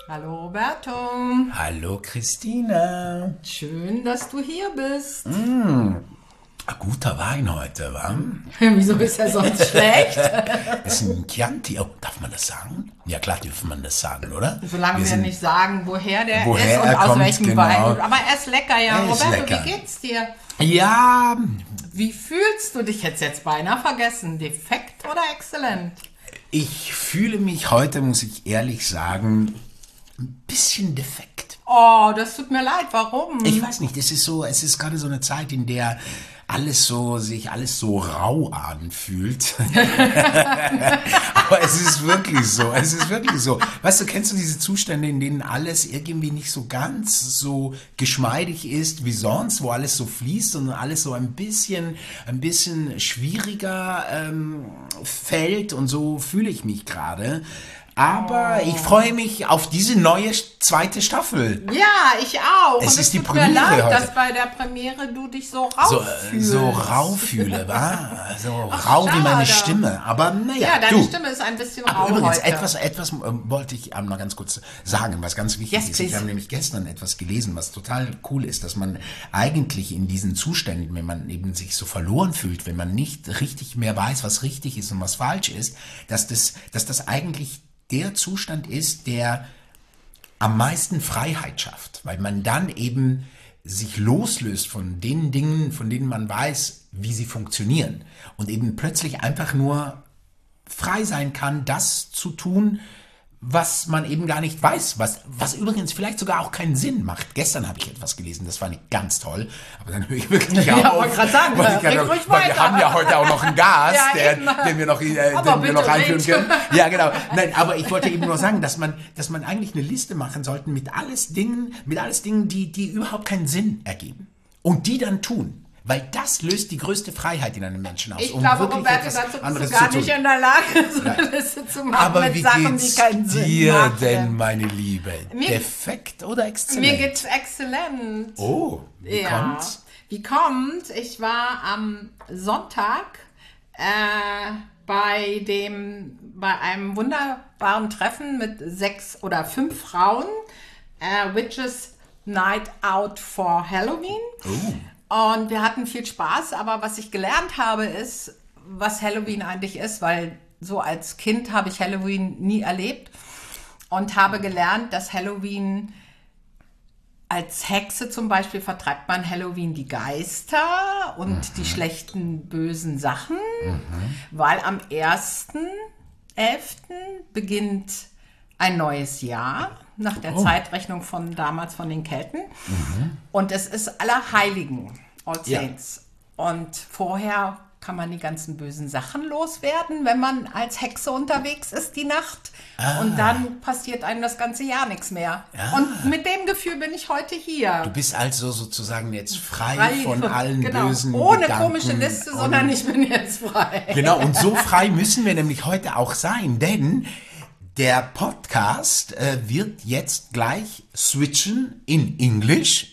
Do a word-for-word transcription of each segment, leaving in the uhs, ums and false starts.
Hallo Roberto. Hallo Christina. Schön, dass du hier bist. Mm, guter Wein heute, wa? Wieso ist er sonst schlecht? Das ist ein Chianti. Oh, darf man das sagen? Ja klar, darf man das sagen, oder? Solange wir, wir nicht sagen, woher der woher ist und er aus kommt, welchem genau. Wein. Aber er ist lecker, ja. Er ist Roberto, lecker. wie geht's dir? Ja, Wie fühlst du dich jetzt jetzt beinahe vergessen? Defekt oder exzellent? ich fühle mich heute, muss ich ehrlich sagen, ein bisschen defekt. Oh, das tut mir leid. Warum? Ich weiß nicht, es ist so, es ist gerade so eine Zeit, in der alles so, sich alles so rau anfühlt. Aber es ist wirklich so, es ist wirklich so. Weißt du, kennst du diese Zustände, in denen alles irgendwie nicht so ganz so geschmeidig ist wie sonst, wo alles so fließt und alles so ein bisschen, ein bisschen schwieriger ähm, fällt, und so fühle ich mich gerade. Aber ich freue mich auf diese neue zweite Staffel. Ja, ich auch. Es Und ist die tut mir Premiere leid, heute. dass bei der Premiere du dich so rau So, fühlst. so rau fühle, wa? So Ach, rau wie meine schade. Stimme. Aber naja, Ja, deine du. Stimme ist ein bisschen Aber rau übrigens, heute. etwas, etwas ähm, wollte ich ähm, noch ganz kurz sagen, was ganz wichtig Yes, ist. Ich please. habe nämlich gestern etwas gelesen, was total cool ist, dass man eigentlich in diesen Zuständen, wenn man eben sich so verloren fühlt, wenn man nicht richtig mehr weiß, was richtig ist und was falsch ist, dass das, dass das eigentlich der Zustand ist, der am meisten Freiheit schafft, weil man dann eben sich loslöst von den Dingen, von denen man weiß, wie sie funktionieren, und eben plötzlich einfach nur frei sein kann, das zu tun, was man eben gar nicht weiß, was, was übrigens vielleicht sogar auch keinen Sinn macht. Gestern habe ich etwas gelesen, das war nicht ganz toll, aber dann höre ich wirklich Ja, auf. wollte gerade sagen, weil ich red gerade- ruhig weil wir weiter. haben ja heute auch noch einen Gast, Ja, der, eben. den wir noch, äh, Aber den wir noch bitte einführen red. können. Ja, genau. Nein, aber ich wollte eben nur sagen, dass man, dass man eigentlich eine Liste machen sollte mit alles Dingen, mit alles Dingen, die, die überhaupt keinen Sinn ergeben. Und die dann tun. Weil das löst die größte Freiheit in einem Menschen aus. Ich um glaube, wirklich Roberto, etwas dazu bist anderes du gar zu tun. nicht in der Lage, so eine Liste zu machen Aber mit wie Sachen, geht's die keinen Sinn dir machen. denn, meine Liebe? Mir- Defekt oder exzellent? Mir geht's exzellent. Oh, wie ja. kommt's? Wie kommt? Ich war am Sonntag äh, bei dem, bei einem wunderbaren Treffen mit sechs oder fünf Frauen, äh, Witches Night Out for Halloween. Oh. Und wir hatten viel Spaß, aber was ich gelernt habe, ist, was Halloween eigentlich ist, weil so als Kind habe ich Halloween nie erlebt und habe gelernt, dass Halloween als Hexe zum Beispiel vertreibt man Halloween die Geister und Mhm. die schlechten, bösen Sachen, mhm. weil am ersten elften beginnt ein neues Jahr nach der Oh. Zeitrechnung von damals von den Kelten. Mhm. Und es ist Allerheiligen, All Ja. Saints. Und vorher kann man die ganzen bösen Sachen loswerden, wenn man als Hexe unterwegs ist die Nacht. Ah. Und dann passiert einem das ganze Jahr nichts mehr. Ah. Und mit dem Gefühl bin ich heute hier. Du bist also sozusagen jetzt frei, Frei von allen genau. bösen Ohne Gedanken. komische Liste, und- sondern ich bin jetzt frei. Genau, und so frei müssen wir nämlich heute auch sein, denn der Podcast äh, wird jetzt gleich switchen in English.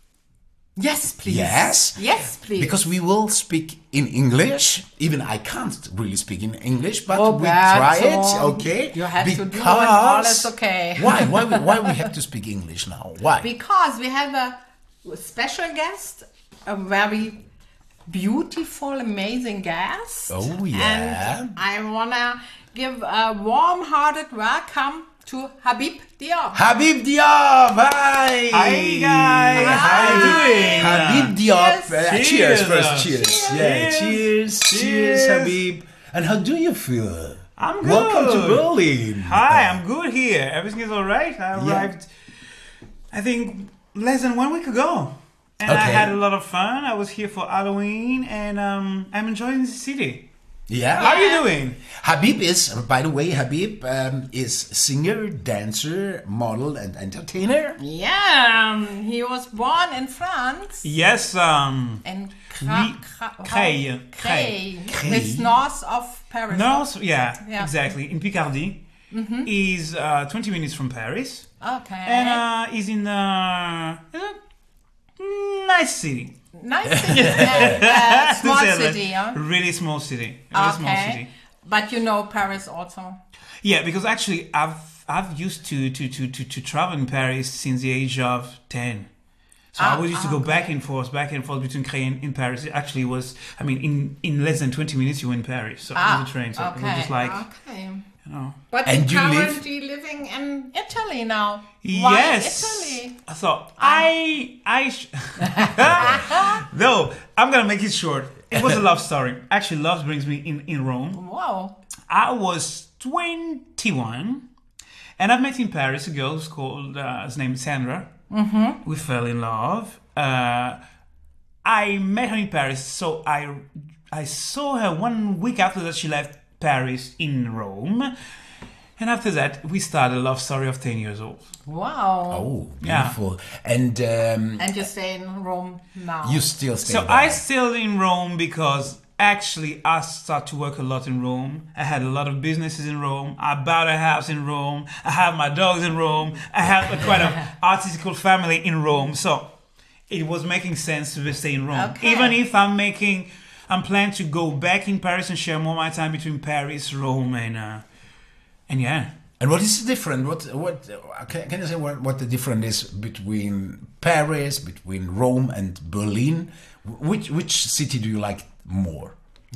Yes, please. Yes. Yes, please. Because we will speak in English. Even I can't really speak in English, but we Roberto, try it, okay? you have to do it, all is okay. Why? Why? we- Why we have to speak English now? Why? Because we have a special guest, a very beautiful, amazing guest. Oh, yeah. And I wanna give a warm-hearted welcome to Habib Diop. Habib Diop, hi! Hi guys, how are you doing? Habib Diop, Cheers. uh, cheers, Cheers. first, cheers. Yeah, Cheers. cheers, cheers, Cheers. Habib. And how do you feel? I'm good. Welcome to Berlin. Hi, I'm good here. Everything is alright. I Yeah. arrived, I think, less than one week ago. And I Okay. had a lot of fun. I was here for Halloween and um, I'm enjoying the city. Yeah. How are you doing? Habib is, by the way, Habib um, is singer, dancer, model, and entertainer. Yeah, um, he was born in France. Yes, um, In Oui, Kra- Kra- Creil. Creil. Creil. It's north of Paris. North, yeah, Yeah. exactly, in Picardy. Is uh, twenty minutes from Paris. Okay. And uh, is in uh, a nice city. Nice city. Yeah, uh, small To say that. city, huh? Really small city. Really small Okay. city. But you know Paris also. Yeah, because actually I've I've used to to, to, to to travel in Paris since the age of ten. So I Ah, always used to ah, go okay. back and forth, back and forth between Creil and in Paris. It actually was, I mean, in, in less than twenty minutes you were in Paris. So Ah, with the train. So it okay. was just like, okay. you know. But And you're you live- currently living in Italy now. Why Yes. Italy? So I, I, sh- no, I'm gonna make it short. It was a love story. Actually, love brings me in, in Rome. Wow. I was twenty-one, and I've met in Paris a girl who's called, uh, his name is Sandra. Mm-hmm. We fell in love. Uh, I met her in Paris, so I, I saw her one week after that she left Paris in Rome. And after that, we started a love story of ten years old. Wow. Oh, Yeah. beautiful. And um, And you stay in Rome now. you still stay So there. I still in Rome because actually I started to work a lot in Rome. I had a lot of businesses in Rome. I bought a house in Rome. I have my dogs in Rome. I have a quite an artistical family in Rome. So it was making sense to stay in Rome. Okay. Even if I'm making, I'm planning to go back in Paris and share more of my time between Paris, Rome, and uh, and yeah. And what is the difference? What what can, can you say what, what the difference is between Paris, between Rome and Berlin? Which which city do you like more?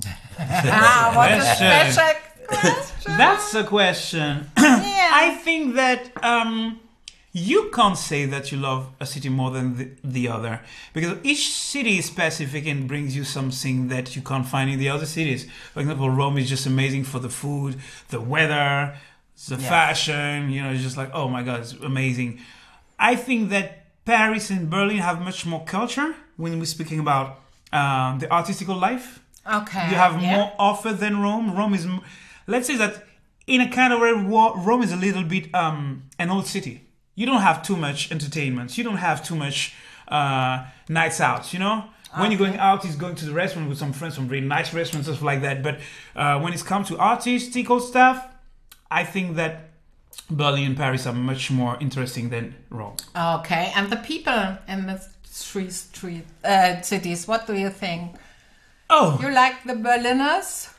Ah, what a Question. special question. That's a question. Yeah. I think that um, you can't say that you love a city more than the, the other because each city is specific and brings you something that you can't find in the other cities. For example, Rome is just amazing for the food, the weather, the Yeah. fashion. You know, it's just like, oh my God, it's amazing. I think that Paris and Berlin have much more culture when we're speaking about um, the artistical life. Okay. You have yeah. more offer than Rome. Rome is, m- let's say that in a kind of way, Wa- Rome is a little bit um, an old city. You don't have too much entertainment. You don't have too much uh, nights out, you know? When you're going out, it's going to the restaurant with some friends from really nice restaurants, stuff like that. But uh, when it's come to artistical stuff, I think that Berlin and Paris are much more interesting than Rome. Okay. And the people in the three street uh, cities, what do you think? Oh, You like the Berliners?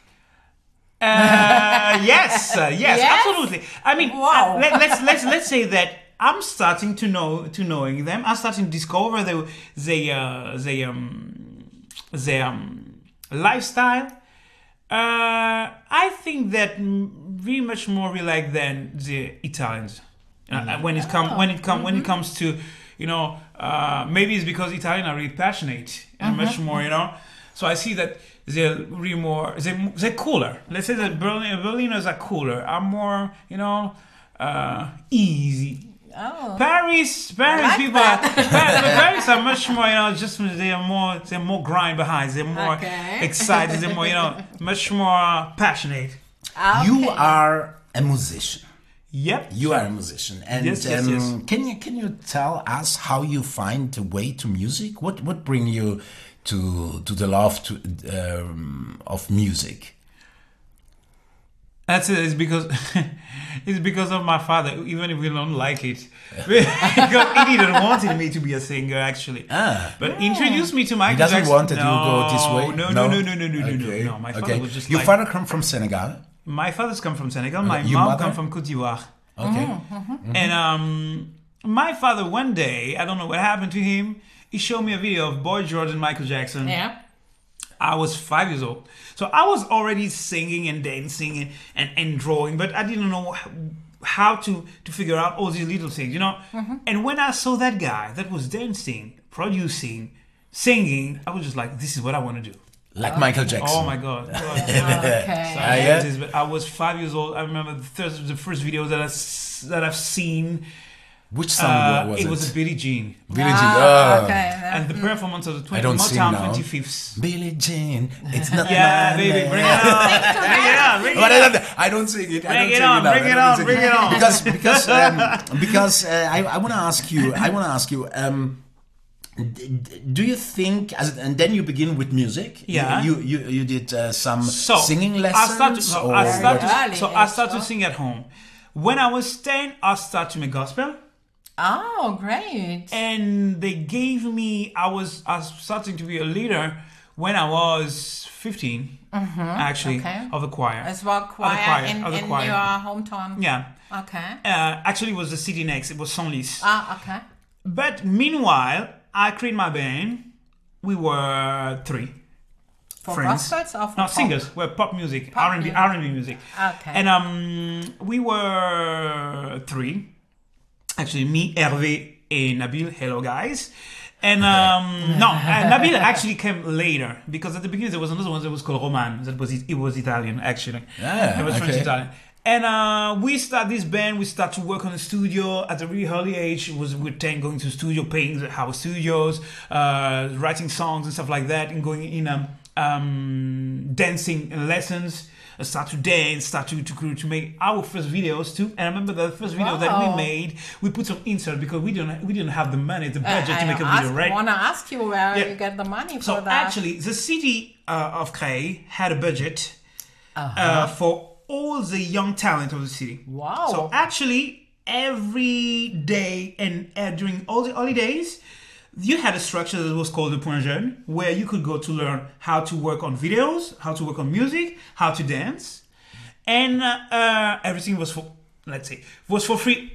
Uh, yes, uh, yes, Yes? absolutely. I mean, Wow. uh, let, let's let's let's say that I'm starting to know to knowing them. I'm starting to discover the the uh, the um the um lifestyle. Uh, I think that m- very much more we like than the Italians. Uh, when it come when it come when it comes to, you know, uh, maybe it's because Italians are really passionate and much more, you know. So I see that they're really more they're, they're cooler. Let's say that Berlin, Berliners are cooler, are more, you know, uh, easy. Oh. Paris, Paris like people, that. are, Paris, Paris are much more, you know, just they are more, they're more grind behind, they're more Okay. excited, they're more, you know, much more passionate. Okay. You are a musician. Yep. You are a musician, and Yes, yes, um, yes. can you can you tell us how you find the way to music? What what bring you to to the love to um, of music? That's it. It's because it's because of my father. Even if we don't like it, because he didn't wanted me to be a singer actually. Ah. But introduced me to Michael He doesn't Jackson. want that you no, go this way. No, no, no, no, no, no, no, Okay. no. My father okay. was just Your like. father come from Senegal. My father's come from Senegal. My Your mom mother? come from Côte d'Ivoire. Okay. And um, my father one day, I don't know what happened to him. He showed me a video of Boy George and Michael Jackson. Yeah. I was five years old. So I was already singing and dancing and, and, and drawing, but I didn't know how, how to, to figure out all these little things, you know? And when I saw that guy that was dancing, producing, singing, I was just like, this is what I want to do. Like Michael Jackson. Oh my God. Okay. Ah, yeah? This is- but I was five years old. I remember the first, the first video that, I, s- that I've seen. Which song Uh, was it it? was Billie Jean. Billie Jean. Ah, Oh. okay. yeah. And the performance of the I twenty, don't sing Motown now. twenty-fifths. Billie Jean. It's not Yeah, my baby, name. bring it on. Bring it on. Bring But it I on. don't, I don't sing it. I Bring don't it sing on, it. now. bring I it don't on, sing bring it on. Because because um, because uh, I I want to ask you. I want to ask you. Um, d- d- do you think? As, and then you begin with music. Yeah. You you you did uh, some So singing I lessons. started. So or I started. what? To, so Early I age, started to huh? sing at home. When I was ten, I started to make gospel, Oh, great. and they gave me. I was I was starting to be a leader when I was fifteen. Actually, Okay. of the choir. As well, choir, choir, in, of the in choir. your hometown. Yeah. Okay. Uh, actually, it was the city next. It was Senlis. Ah, okay. But meanwhile, I created my band. We were three. For friends. gospels or for No, pop? singers. We're pop music, Pop R and B, music. R and B music. Okay. And um, we were three. Actually, me, Hervé, and Nabil. Hello, guys. And um, no, uh, Nabil actually came later because at the beginning there was another one that was called Roman. That was it was Italian actually. Ah, it was French okay. Italian. And uh, we start this band. We start to work on the studio at a really early age. It was with ten going to the studio, paying the house studios, uh, writing songs and stuff like that, and going in um, um, dancing lessons. Uh, start to dance, start to, to to make our first videos too. And I remember the first video that we Wow. made, we put some insert because we didn't we didn't have the money, the Uh, budget to I make a ask, video, right? want to ask you where Yeah. you get the money for So that. actually, the city uh, of Creil had a budget Uh-huh. uh, for all the young talent of the city. Wow. So actually, every day and uh, during all the holidays, you had a structure that was called the Point Jeune, where you could go to learn how to work on videos, how to work on music, how to dance, and uh, uh, everything was for, let's say, was for free.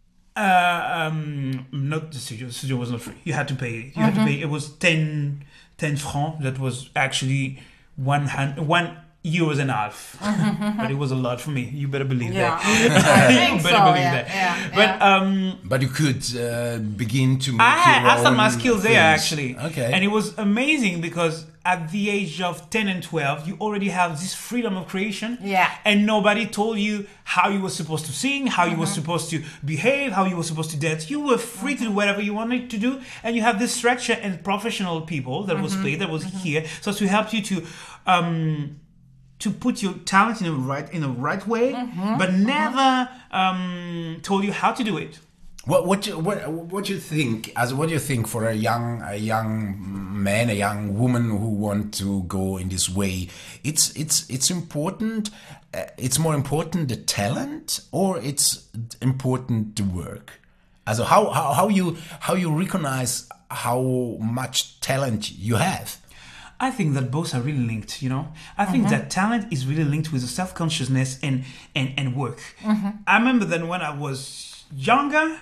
Uh, um, not the studio. The studio was not free. You had to pay. You had to pay. It was ten, ten francs. That was actually one hundred, one euros and a half. But it was a lot for me. You better believe Yeah, that. I you think better so, believe yeah, that. yeah, but yeah. um, But you could uh, begin to make I had, your I started my own skills there things. actually. Okay. And it was amazing because at the age of ten and twelve, you already have this freedom of creation. Yeah. And nobody told you how you were supposed to sing, how you were supposed to behave, how you were supposed to dance. You were free to do whatever you wanted to do. And you have this structure and professional people that was played, that was here. So to help you to um, to put your talent in the right in the right way, but never um, told you how to do it. What what you, what what you think? As what do you think for a young a young man, a young woman who want to go in this way? It's it's it's important. Uh, it's more important the talent, or it's important the work. Also how how how you how you recognize how much talent you have. I think that both are really linked, you know? I think that talent is really linked with the self-consciousness and, and, and work. I remember that when I was younger,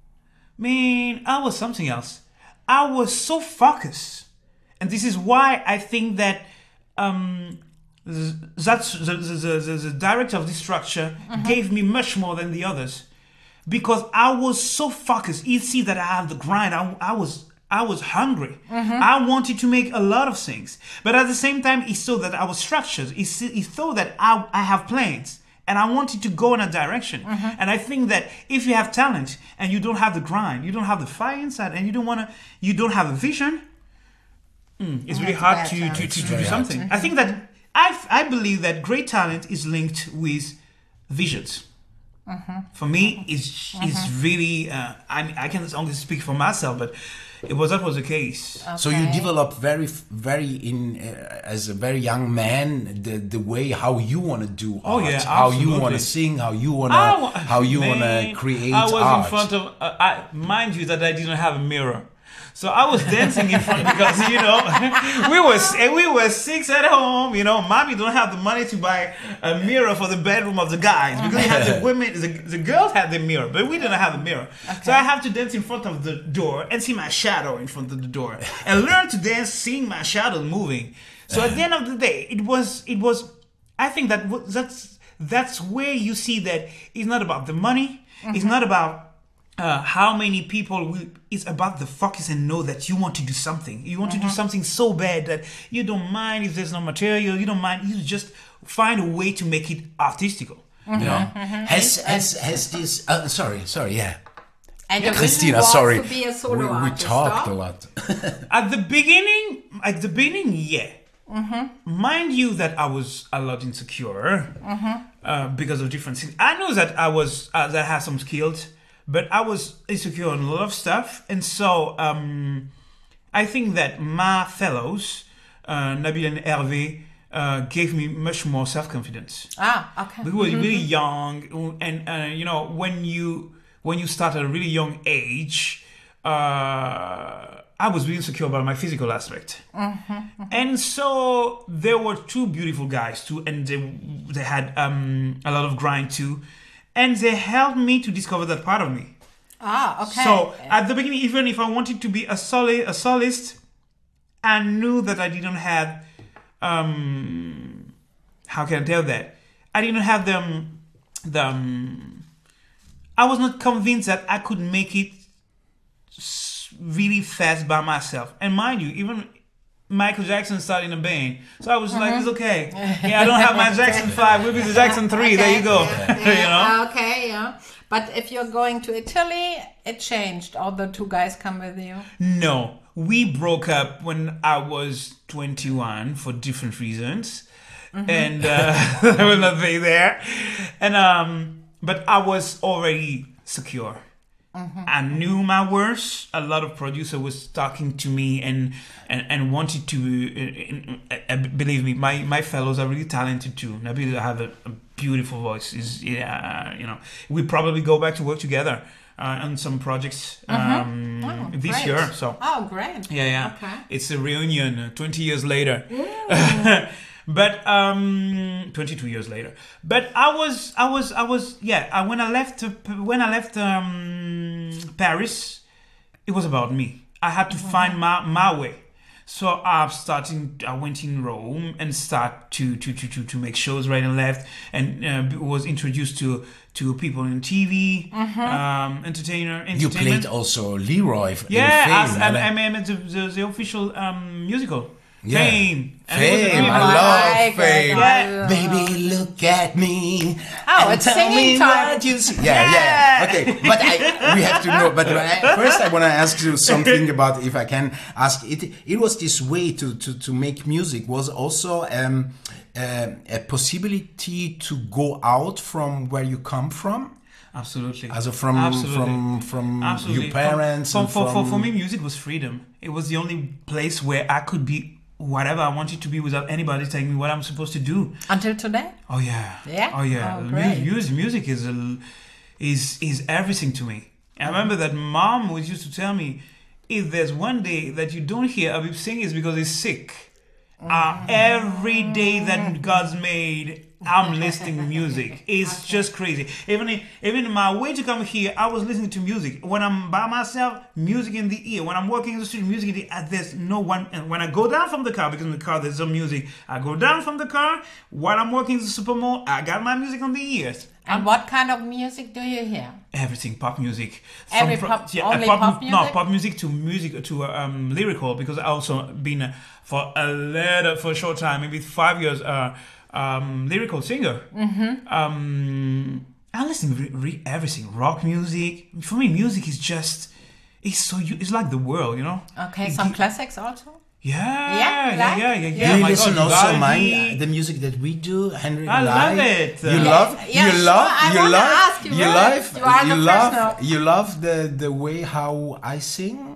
man, I was something else. I was so focused. And this is why I think that um, th- that's the, the, the, the, the director of this structure gave me much more than the others. Because I was so focused. You see that I have the grind. I, I was... I was hungry. I wanted to make a lot of things. But at the same time, he saw that I was structured. He, see, he saw that I, I have plans. And I wanted to go in a direction. And I think that if you have talent and you don't have the grind, you don't have the fire inside, and you don't want to, you don't have a vision, mm, it's really That's hard bad to, to, talent. to, to do Very hard. something. I think that I, I believe that great talent is linked with visions. For me, it's it's really. Uh, I mean, I can only speak for myself, but it was that was the case. So you develop very, very in uh, as a very young man the the way how you want to do Oh, art, yeah, how you absolutely. want to sing, how you want I to wa- how you want Man, to create I was art. in front of. Uh, I mind you that I didn't have a mirror, so I was dancing in front because you know we were we were six at home. You know, mommy don't have the money to buy a mirror for the bedroom of the guys because we had the women, the, the girls had the mirror, but we didn't have a mirror. So I have to dance in front of the door and see my shadow in front of the door and learn to dance seeing my shadow moving. So at the end of the day, it was it was. I think that w- that's that's where you see that it's not about the money. It's not about uh, how many people will. It's about the focus and know that you want to do something. You want to do something so bad that you don't mind if there's no material. You don't mind. You just find a way to make it artistical. You know. Has has has this? Uh, sorry, sorry, yeah. And the Christina, vision was sorry, to be a solo we, we artist, talked no? a lot. At the beginning, at the beginning, yeah. Mind you that I was a lot insecure uh, because of different things. I know that I was uh, that I had some skills, but I was insecure on a lot of stuff, and so um, I think that my fellows, uh, Nabil and Hervé, uh, gave me much more self confidence. Ah, okay. We were really young, and uh, you know when you when you start at a really young age, uh, I was really insecure about my physical aspect, and so there were two beautiful guys too, and they they had um, a lot of grind too, and they helped me to discover that part of me. Ah, okay. So at the beginning, even if I wanted to be a soli a solist, I knew that I didn't have um how can I tell that? I didn't have the um, the um, I was not convinced that I could make it really fast by myself. And mind you, even Michael Jackson started in a band, so I was mm-hmm. like, it's okay. Yeah, I don't have my Jackson five. We'll be the Jackson three. Okay. There you go. Yeah. You know. Okay, yeah. But if you're going to Italy, it changed. All the two guys come with you. No, we broke up when I was twenty-one for different reasons, mm-hmm. and uh, I will not be there. And um, but I was already secure. Mm-hmm. I knew my worth. A lot of producers was talking to me and and, and wanted to uh, uh, believe me. My my fellows are really talented too. Nabil have a, a beautiful voice. Is yeah, you know. We probably go back to work together uh, on some projects um, mm-hmm. oh, this great. year. So oh, great. Yeah, yeah. Okay. It's a reunion uh, twenty years later. But um, twenty-two years later. But I was, I was, I was, yeah. I, when I left, uh, when I left um, Paris, it was about me. I had to mm-hmm. find my my way. So I started. I went in Rome and start to to to to, to make shows right and left, and uh, was introduced to to people in T V, mm-hmm. um, entertainer. You played also Leroy. Yeah, in Fame, I, I, I mean the, the, the official um, musical. Yeah. Fame. Fame. I love Fame. Yeah. Baby, look at me. Oh, it's tell singing me time. What you see. Yeah, yeah, yeah. Okay, but I, we have to know. But I, first, I want to ask you something about, if I can ask. It It was this way to to to make music was also um, uh, a possibility to go out from where you come from. Absolutely. Also from Absolutely. from from Absolutely. your parents. For, and for, from... for for me, music was freedom. It was the only place where I could be whatever I wanted to be without anybody telling me what I'm supposed to do. Until today? Oh yeah. Yeah. Oh yeah. Oh, music, music is a, is is everything to me. I remember that mom was used to tell me, if there's one day that you don't hear Habib sing, it's because he's sick. Uh, every day that God's made, I'm listening to music. It's just crazy. Even in, even in my way to come here, I was listening to music. When I'm by myself, music in the ear. When I'm walking in the street, music in the ear. There's no one. And when I go down from the car, because in the car there's some music, I go down from the car. While I'm walking to the supermall, I got my music on the ears. And I'm, what kind of music do you hear? Everything, pop music. Every From, pop, yeah, only pop, pop music? No, pop music to music to um, lyrical, because I also been uh, for a little, for a short time, maybe five years, uh, um, lyrical singer. Mm-hmm. Um, I listen to re- re- everything, rock music. For me, music is just, it's so, it's like the world, you know? Okay, it, some it, classics also? Yeah, yeah, yeah, like? yeah, yeah, yeah. Do you My listen God, also Vivaldi. mine, the music that we do, Henry? I love it. You Yeah, love, yeah, you sure, love, I you wanna love, ask you, you right? love, You are you the love, person. you love the the way how I sing.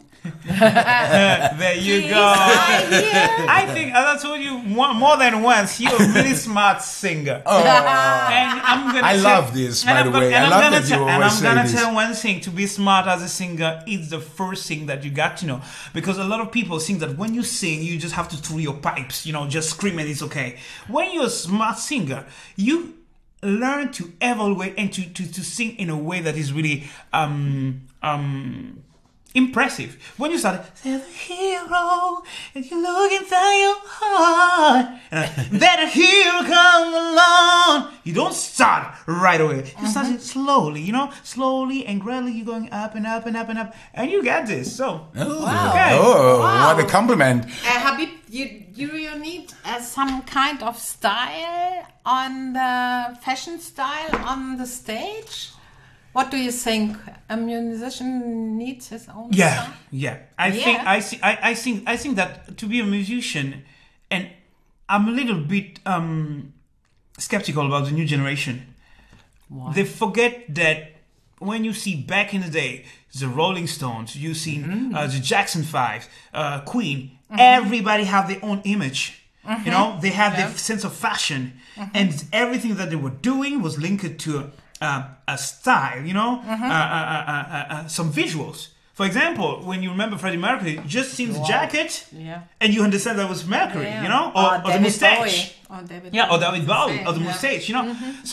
There you Please, go. I I think, as I told you more, more than once, you're a really smart singer. Oh, And I'm gonna I tell- love this, and by I'm the gonna- way. and I I'm love gonna that you tell- And always I'm say gonna this. tell one thing: to be smart as a singer is the first thing that you got to know. Because a lot of people think that when you sing, you just have to throw your pipes, you know, just scream and it's okay. When you're a smart singer, you learn to evaluate and to, to, to sing in a way that is really um um impressive. When you start, there's a hero, and you look inside your heart, and then a hero comes along. You don't start right away. You Mm-hmm. start it slowly, you know, slowly and gradually. You're going up and up and up and up, and you get this. So, Oh, Wow. Okay. oh Wow. what a compliment! Uh, Habib, you, you, you need uh, some kind of style on the fashion style on the stage? What do you think? A musician needs his own yeah, style? yeah. I Yeah. think I, see, I I think I think that to be a musician, and I'm a little bit um skeptical about the new generation. Why? They forget that when you see back in the day the Rolling Stones, you see Mm-hmm. uh, the Jackson Five, uh, Queen. Everybody have their own image. You know, they had Yeah. their sense of fashion, and everything that they were doing was linked to uh, a style. You know, uh, uh, uh, uh, uh, some visuals. For example, when you remember Freddie Mercury, just see the jacket, Yeah. and you understand that was Mercury. Yeah. You know, or, Or or the David mustache. Bowie. Or David Yeah, or Bowie. David Bowie, Same, or the yeah. mustache, you know. So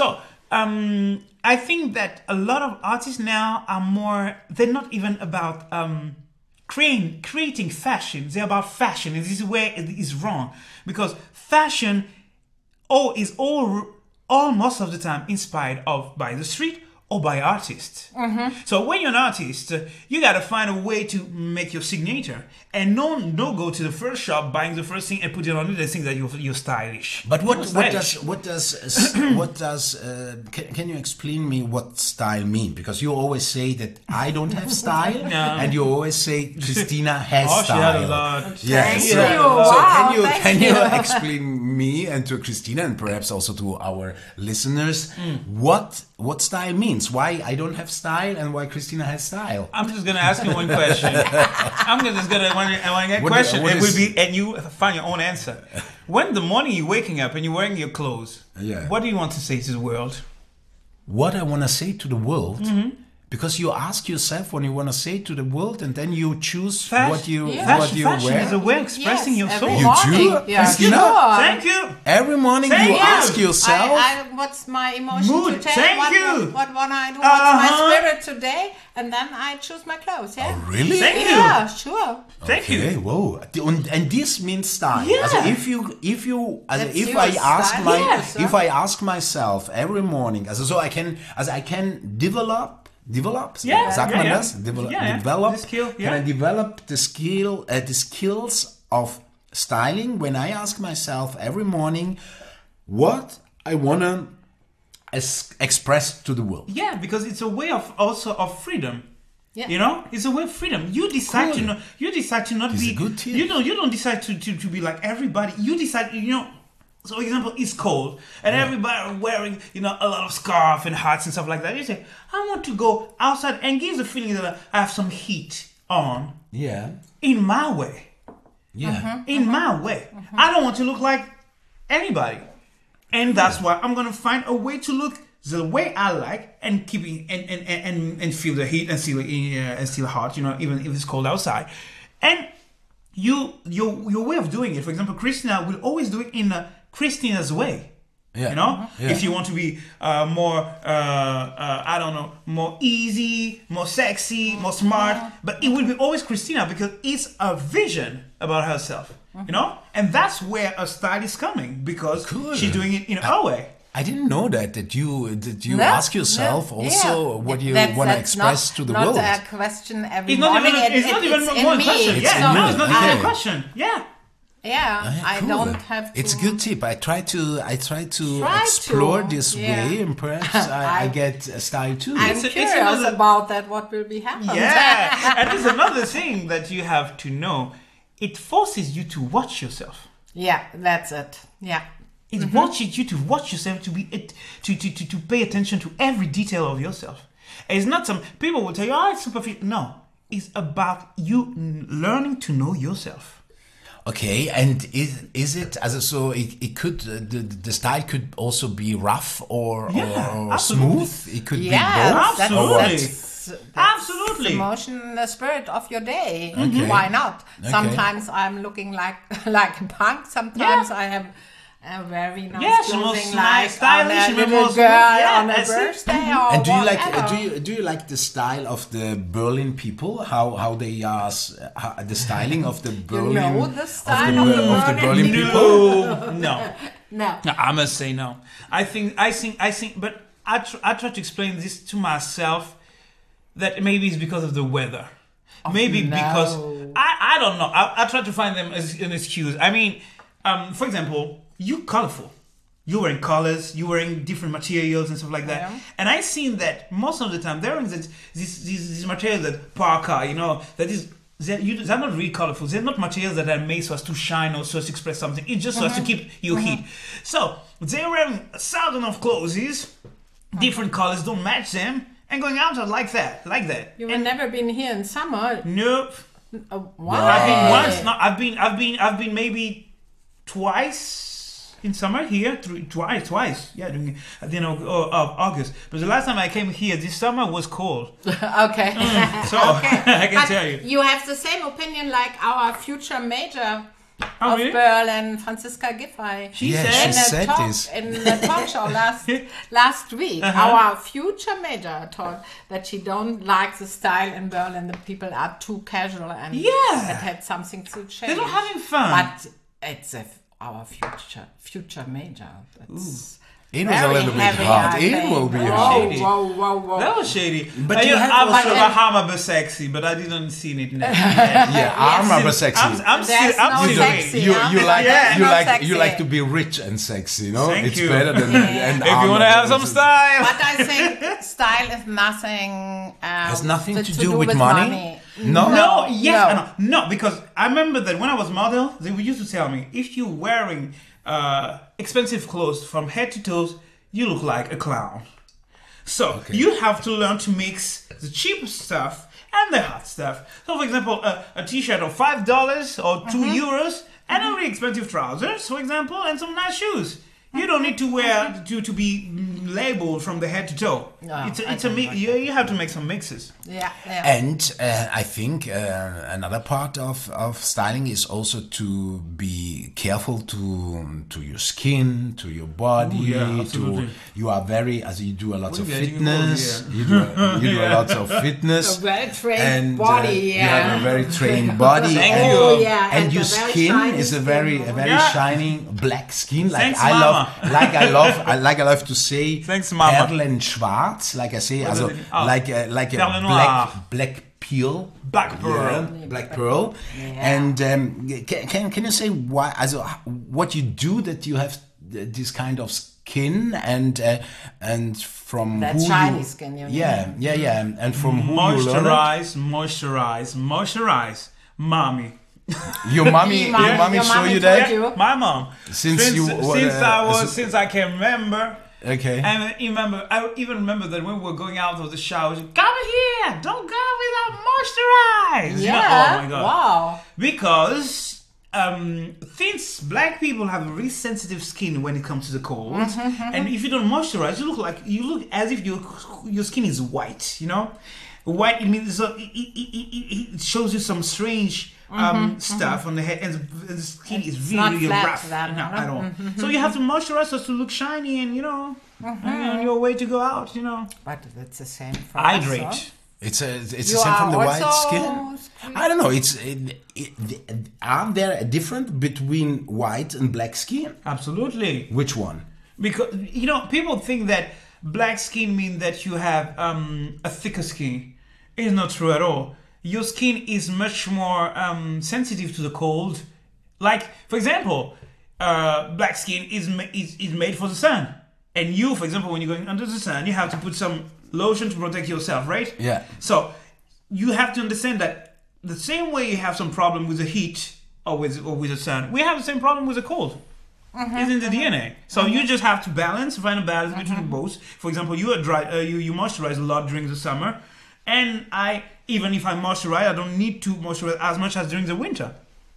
um, I think that a lot of artists now are more, they're not even about um, creating, creating fashion. They're about fashion. And this is where it is wrong. Because fashion all is all, all most of the time inspired of by the street or by artists. Mm-hmm. So when you're an artist, uh, you gotta find a way to make your signature, and no, no go to the first shop buying the first thing and put it on it and think that you're, you're stylish. But what, You're what stylish. does what does what does uh, can, can you explain me what style mean? Because you always say that I don't have style, No. and you always say Christina has Oh, she style. had a lot. Yeah, Thank so, you. so Wow, can you thank can you. you explain me and to Christina and perhaps also to our listeners what what style means? Why I don't have style and why Christina has style? I'm just gonna ask you one question. I'm gonna just gonna want to, I want to get a What- question, what and will is- be and you find your own answer. When the morning you're waking up and you're wearing your clothes, Yeah. what do you want to say to the world? What I want to say to the world, Mm-hmm. because you ask yourself when you want to say to the world, and then you choose Fashion- what you Yeah. what Fashion, you fashion wear. is a way of expressing Yes, your every soul. You morning. do? Yeah, Christina? sure. Thank you. Every morning Thank you you. ask yourself. I, I, what's my emotion Mood. today? Thank what, you. What, what want I do? What's my Uh-huh. spirit today? And then I choose my clothes. Yeah. Oh, really? Thank you. Yeah, sure. Thank Okay, you. whoa. Und, and this means style. Yeah. Also if you if you also That's if your I ask style. my Yes, if huh? I ask myself every morning, also so I can also I can develop develop Yeah, sagt yeah, man yeah. das? Develop, Yeah, yeah. develop The skill, can yeah. I develop the skill uh, the skills of styling when I ask myself every morning what I wanna es- express to the world. Yeah, because it's a way of also of freedom. Yeah. You know, it's a way of freedom. You decide Cool. to not. You decide to not It's be. a good tip. You know, you don't decide to, to, to be like everybody. You decide. You know. So, for example, it's cold, and everybody are wearing, you know, a lot of scarf and hats and stuff like that. You say, I want to go outside and give the feeling that I have some heat on Yeah. in my way. Yeah. In my way. I don't want to look like anybody. And that's why I'm gonna find a way to look the way I like and keeping and and, and, and feel the heat and still uh, and still hot, you know, even if it's cold outside. And you your your way of doing it, for example, Christina will always do it in a Christina's way. Yeah. You know, Yeah. if you want to be uh, more, uh, uh, I don't know, more easy, more sexy, more smart, but it will be always Christina because it's a vision about herself, you know, and that's where a style is coming because Cool. she's doing it in her way. I didn't know that that you that you No, ask yourself no, also yeah. what you That's- want to that's express not, to the not world. a question every It's not morning. even. It- It's it- not even it's more in a question. me. It's Yeah, in no, you. it's not Okay. even a question. Yeah. Yeah, Yeah, I cool. don't have to. It's a good tip. I try to I try to Try explore to, this yeah. way, and perhaps I, I I- get a style too. I'm It's a- it's curious another- about that. What will be happening? Yeah. And there's another thing that you have to know. It forces you to watch yourself. Yeah, that's it. Yeah. It watches you to watch yourself to be it to, to, to, to pay attention to every detail of yourself. It's not some people will tell you, oh, it's superficial. No, it's about you n- learning to know yourself. Okay, and is is it as so? It, it could uh, the the style could also be rough or Yeah, or absolutely. smooth. It could Yeah, be both. that's, Absolutely. that's, that's Absolutely. the emotion, the spirit of your day. Okay. Why not? Okay. Sometimes I'm looking like like a punk. Sometimes I have a very nice Yes, clothing, most like nice, stylish, on a and little most- girl yeah, on a that's it. birthday or And do you like whatever. uh, do you do you like the style of the Berlin people? How how they are s- how, the styling of the Berlin know the style of the, of the Ber- of the Berlin Berlin people? people? No, no. No. No, I must say no. I think, I think, I think, but I, tr- I try to explain this to myself that maybe it's because of the weather. maybe no. because, I, I don't know. I, I try to find them as an excuse. I mean, um, for example, you colorful. You're wearing colors, you're wearing different materials and stuff like that. Yeah. And I've seen that most of the time, they're wearing this, this, these, these materials that parka, you know, that is, they're, you, they're not really colorful. They're not materials that are made so as to shine or so as to express something. It's just so as to keep your heat. So they're wearing a thousand of clothes, different colors don't match them, and going out like that, like that. You have never been here in summer. Nope. Uh, why? I've been once. No, I've been. I've been. I've been maybe twice in summer here. Three, twice, twice. Yeah, during at the end of, of August. But the last time I came here this summer was cold. Okay. So Okay. I can But tell you. You have the same opinion like our future major Oh, of really? Berlin, Franziska Giffey. She Yeah, said. in she a said talk this. in the talk show last last week. Uh-huh. Our future major told that she don't like the style in Berlin. The people are too casual and Yeah. it had something to change. They're not having fun. But it's a, our future future major. It's It was a very little bit heavy, hard. I It think. will be whoa, hard. Shady. Whoa, whoa, whoa. That was shady. But I, you have I was also- sure about Hammer sexy, but I didn't see it yet. Yeah, I'm I'm rubber still- sexy. I'm, I'm There's still, I'm no still you, sexy, you, huh? you like Yeah. you No like sexy. you like to be rich and sexy, no? Thank it's you. better than and If you want to have some style. But I think style is nothing. Um, Has nothing to, to do, do with, with money. money. No, No, yes, No. and no. no, because I remember that when I was model, they used to tell me if you're wearing uh, expensive clothes from head to toes, you look like a clown. So you have to learn to mix the cheap stuff and the hot stuff. So, for example, a, a T-shirt of five dollars or two euros, and a really expensive trousers, for example, and some nice shoes. You don't need to wear to to be mm, labeled from the head to toe. No, it's a, I it's a don't mi- like you, you have to make some mixes. Yeah, yeah. And uh, I think uh, another part of, of styling is also to be careful to to your skin, to your body. Ooh, yeah, to absolutely. you are very as you do a lot of yeah, you- fitness. oh, You do you do a lot of fitness. A well-trained and body, uh, you yeah. have a very trained body. Thank and, you. Oh, yeah. And, and your a very skin shiny is a skin. very a very Yeah. shining black skin. Like Thanks, I Mama. love like I love I like I love to say Thanks, Mama. Perlenschwarz, like I say, also is it? Oh. like a, like a Perle noir. black black peel. Black pearl. Yeah, black pearl. And um, can, can can you say why? Also, what you do that you have this kind of skin and uh, and from That who shiny you, skin, you yeah, yeah, yeah, and from who you learn it? Moisturize, moisturize, moisturize, mommy. Your mommy, Mommy- your mommy your show mommy you told that? you. My mom. Since since, you were, since uh, I was as a- since I can remember. Okay. And I remember, I even remember that when we were going out of the shower, she, come here, don't go without moisturize. You know, Yeah. oh my god. Wow. Because um, since black people have a really sensitive skin when it comes to the cold, and if you don't moisturize, you look like you look as if your your skin is white. You know, white. It means so it, it, it, it shows you some strange um, stuff on the head, and the, the skin is really, not really flat rough then, no, huh? at all. So you have to moisturize us to look shiny, and you know, and on your way to go out. You know, But that's the same for us, huh? hydrate. It's a it's You the same from the are white also skin. skin- I don't know. It's it, it, are there a difference between white and black skin? Absolutely. Which one? Because you know, people think that black skin means that you have um, a thicker skin. It's not true at all. Your skin is much more um, sensitive to the cold. Like, for example, uh, black skin is, ma- is is made for the sun, and you, for example, when you're going under the sun, you have to put some lotion to protect yourself, right? Yeah. So you have to understand that the same way you have some problem with the heat or with or with the sun, we have the same problem with the cold. It's in the D N A. So you just have to balance, find a balance between both. For example, you are dry, uh, you you moisturize a lot during the summer, and I even if I moisturize, I don't need to moisturize as much as during the winter.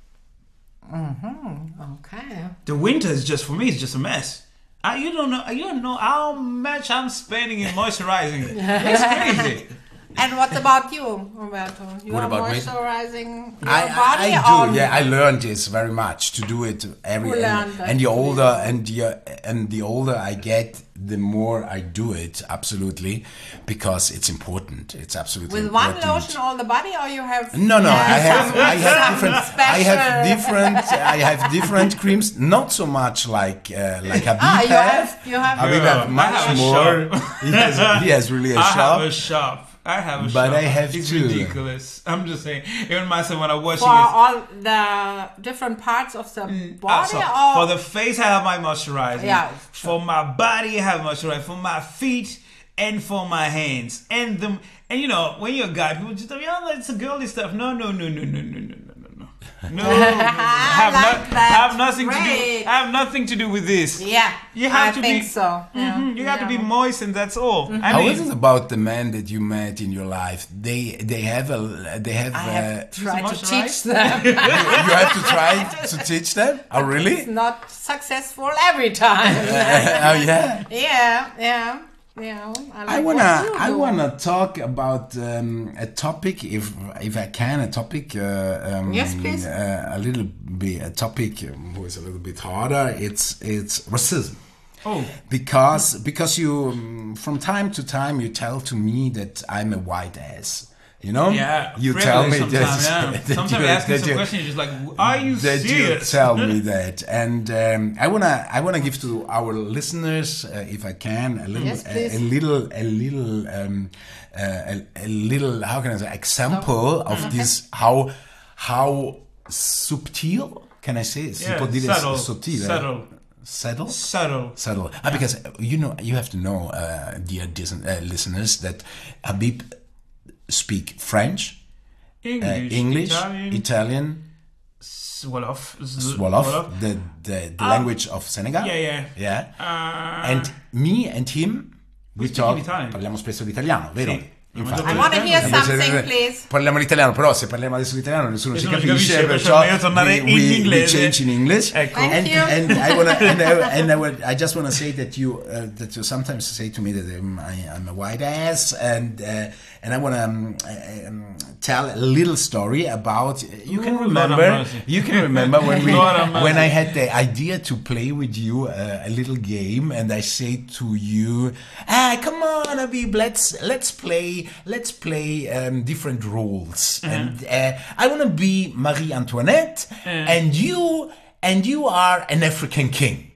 Okay. The winter is just for me, it's just a mess. Uh, you don't know, you don't know how much I'm spending in moisturizing. It's crazy. And what about you, Roberto? You What are about me? moisturizing your I, body I, I or do, yeah. I learned this very much to do it every. Who And, learned that? and the older and the and the older I get, the more I do it. Absolutely, because it's important. It's absolutely with one important. lotion all the body, or you have No, no, I have, some- I have some different, I special- have different, I have different creams. Not so much like uh, like Habib Ah, you have. have- you have- Habib Yeah, have I much have a more. shop. he has, he has really a I shop. have a shop. I have a But shop. I have it's too. ridiculous. I'm just saying. Even myself when I'm watching for it. all the different parts of the Ah, body, so or for the face, I have my moisturizer. Yeah, For my body, I have moisturizer. For my feet and for my hands. And the and you know, when you're a guy, people just tell me, oh, it's a girly stuff. No, no, no, no, no, no, no, no, no, no. No, have, like not, that. have nothing to Great. do. Have nothing to do with this. yeah, You have I to think be- so. Yeah. Mhm, You got to be Yeah. moist, and that's all. I How mean, is it about the men that you met in your life? They they have a they have. I Uh, have tried to moisturize? teach them. you have to try to teach them. Oh really? It's not successful every time. oh yeah. yeah, yeah. Yeah, I, like I wanna, what you I do. wanna talk about um, a topic, if if I can, a topic. Uh, um, Yes, please. Uh, a little bit, a topic um, who is a little bit harder. It's it's racism. Oh. Because because you um, from time to time you tell to me that I'm a white ass. You know, Yeah, you tell me sometimes, that, yeah. that Sometimes you, you ask me that some you, question, you're just like, are you that serious? you tell me that, and um, I wanna I wanna give to our listeners, uh, if I can, a little Yes, a, please. a little a little um, uh, a, a little how can I say example of Okay. this how how subtle can I say si Yeah, può dire subtle, sottile subtle. subtle Subtle. subtle ah, because you know you have to know uh, dear dis- uh, listeners that Habib speak French. English, Uh, English, Italian, Italian, Wolof. Z- Wolof, the the, the Ah. language of Senegal. Yeah, yeah. Yeah. Uh, And me and him, we, speak talk. in Italian. Parliamo spesso l'italiano, vero? Sì. Infatti. I want to hear Eh, something, please. Parliamo l'italiano, però se parliamo adesso l'italiano nessuno ci Nessuno ci capisce, capisce, perciò perciò meglio tornare we, in we, we inglese. change in English. Ecco. Thank and, you. and I wanna and I, and I, would, I just wanna say that you uh, that you sometimes say to me that I'm, I, I'm a white ass, and uh, and I wanna um, uh, um, tell a little story about. You can Ooh, Lord remember. have mercy. You can remember when we Lord have mercy. when I had the idea to play with you uh, a little game, and I say to you, ah, come on, Habib, let's let's play let's play um, different roles, and uh, I want to be Marie Antoinette, and you and you are an African king.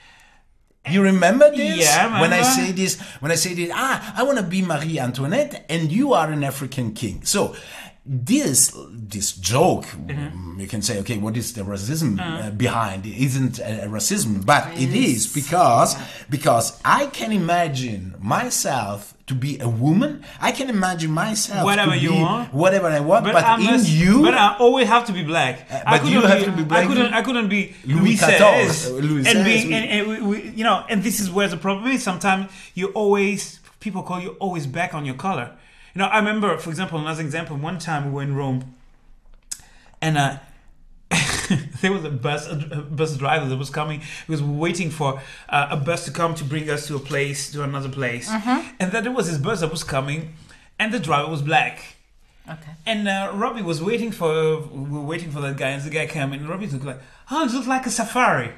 You remember this? Yeah, I when I remember. say this, when I say this, ah, I want to be Marie Antoinette, and you are an African king. So this this joke, you can say, okay, what is the racism uh, behind? It isn't a, a racism, but it is because because I can imagine myself to be a woman. I can imagine myself Whatever to you be want. whatever I want, but, I in must- you. but I always have to be black. I but you couldn't have to be black. I couldn't. I couldn't be Louis Louis fourteen, seize Louis and seize, being we- and, and we, we, you know. And this is where the problem is. Sometimes you always people call you always back on your color. You know, I remember, for example, another example. One time we were in Rome, and uh, there was a bus a, a bus driver that was coming. He was waiting for uh, a bus to come to bring us to a place, to another place, and then there was this bus that was coming, and the driver was black. Okay. And uh, Robbie was waiting for we were waiting for that guy, and the guy came in, and Robbie looked like, oh, it looks like a safari.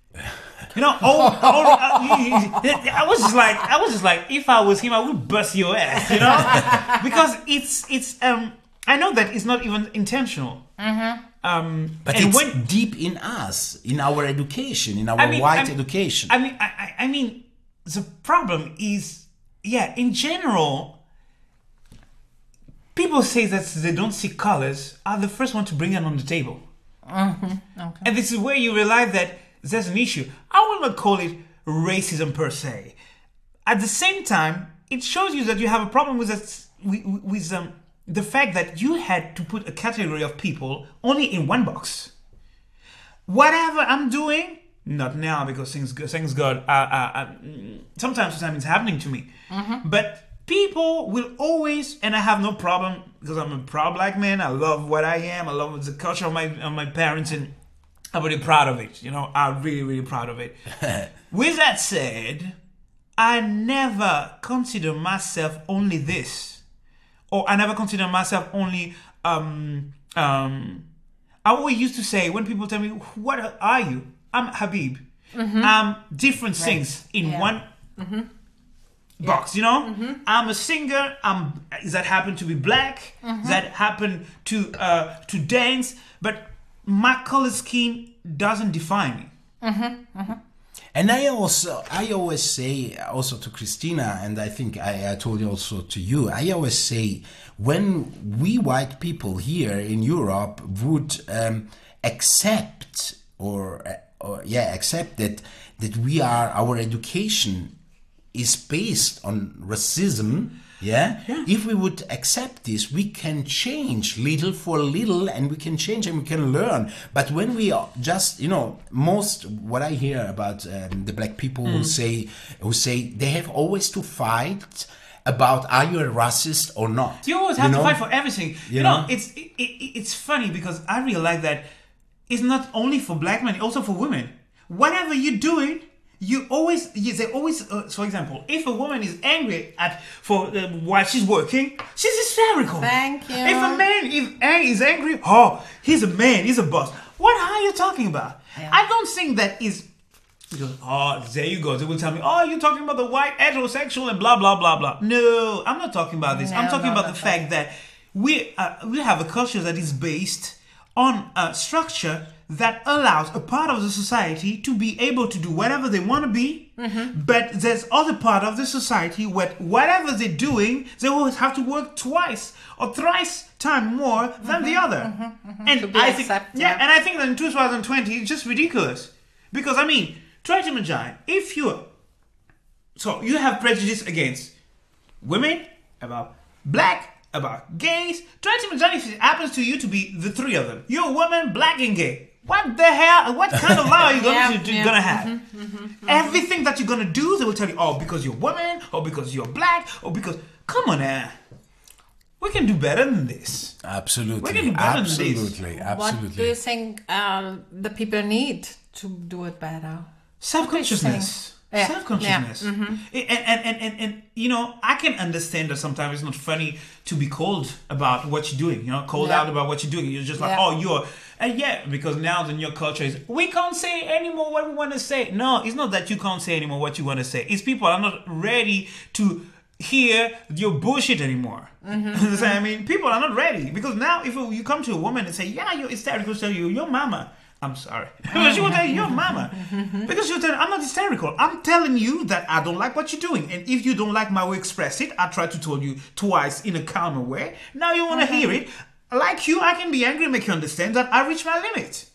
You know, oh, oh uh, I was just like, I was just like, if I was him, I would bust your ass, you know, because it's it's um, I know that it's not even intentional. Mm-hmm. Um, But and it's when, deep in us, in our education, in our I mean, white I mean- education. I mean, I, I I mean, the problem is, yeah, in general, people say that they don't see colors are the first one to bring it on the table. Okay. And this is where you realize that there's an issue. I will not call it racism per se. At the same time, it shows you that you have a problem with that, with, with um, the fact that you had to put a category of people only in one box. Whatever I'm doing, not now because things, thanks God, uh, uh, uh, sometimes, sometimes it's happening to me. But people will always, and I have no problem because I'm a proud black man. I love what I am. I love the culture of my of my parents, and I'm really proud of it. You know, I'm really, really proud of it. With that said, I never consider myself only this, or I never consider myself only. Um, um, I always used to say when people tell me, "What are you?" I'm Habib. I'm different things in Yeah. one box. You know, I'm a singer. I'm that happen to be black. That happen to uh, to dance, but my color scheme doesn't define me. And I also, I always say also to Christina, and I think I, I told you also to you, I always say when we white people here in Europe would um, accept or, or yeah, accept that, that we are, our education is based on racism, yeah? Yeah. If we would accept this, we can change little for little, and we can change and we can learn. But when we are just, you know, most what I hear about um, the black people who say who say they have always to fight about are you a racist or not. You always have know? to fight for everything. You, You know, know? it's it, it, it's funny because I realize that it's not only for black men, also for women. Whatever you're doing, you always, you, they always, uh, for example, if a woman is angry at for uh, while she's working, she's hysterical. Thank you. If a man is, is angry, oh, he's a man, he's a boss. What are you talking about? Yeah. I don't think that is, because, oh, there you go. They will tell me, oh, you're talking about the white heterosexual and blah, blah, blah, blah. No, I'm not talking about this. No, I'm talking no, about not the that. fact that we, uh, we have a culture that is based on a structure that allows a part of the society to be able to do whatever they want to be, Mm-hmm. but there's other part of the society where whatever they're doing, they always have to work twice or thrice time more than the other. And To be I think, accepted, yeah, yeah. and I think that in two thousand twenty it's just ridiculous because I mean, try to imagine if you, so you have prejudice against women, about black, about gays. Try to imagine if it happens to you to be the three of them. You're a woman, black and gay. What the hell? What kind of law are you going Yeah, to do, yeah. gonna have? Everything that you're gonna do, they will tell you, oh, because you're a woman, or because you're black, or because. Come on, now. We can do better than this. Absolutely. We can do better than this. Absolutely. What do Absolutely. you think um, the people need to do it better? Self-consciousness. Yeah, Self-consciousness. yeah, and, and, and, and, and, you know, I can understand that sometimes it's not funny to be called about what you're doing, you know, called Yeah. out about what you're doing. You're just like, Yeah. oh, you're, and yeah, because now the new culture is, we can't say anymore what we want to say. No, it's not that you can't say anymore what you want to say. It's people are not ready to hear your bullshit anymore. Mm-hmm. I mean, people are not ready because now if you come to a woman and say, yeah, you're hysterical, tell you, your mama. I'm sorry. But she will tell you, your mama. Because she'll tell you, I'm not hysterical. I'm telling you that I don't like what you're doing. And if you don't like my way to express it, I try to tell you twice in a calmer way. Now you want to hear it. Like you, I can be angry and make you understand that I reach my limit.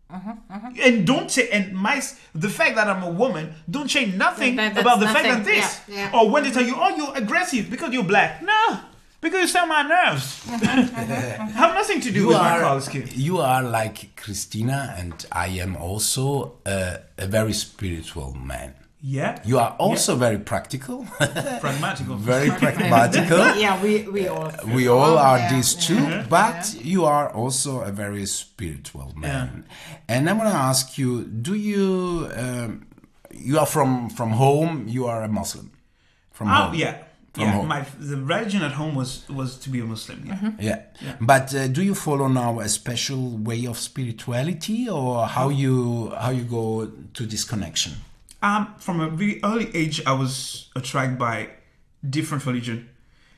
And don't say, and my, the fact that I'm a woman, don't say nothing That- that's about the fact nothing. that this. Yeah, yeah. Or when they tell you, oh, you're aggressive because you're black. No, because you sell my nerves. Have nothing to do You with my are, color scheme. you are like Christina, and I am also a, a very spiritual man. Yeah. You are also very practical, Pragmatical. very pragmatical. Yeah, we, we all. We all are Yeah, these two, but you are also a very spiritual man. And I want to ask you: do you? Um, you are from from home. You are a Muslim. From Oh home. yeah, From yeah. home. My the religion at home was was to be a Muslim. Yeah. Yeah. But uh, do you follow now a special way of spirituality, or how you how you go to this connection? Um, from a really early age, I was attracted by different religion.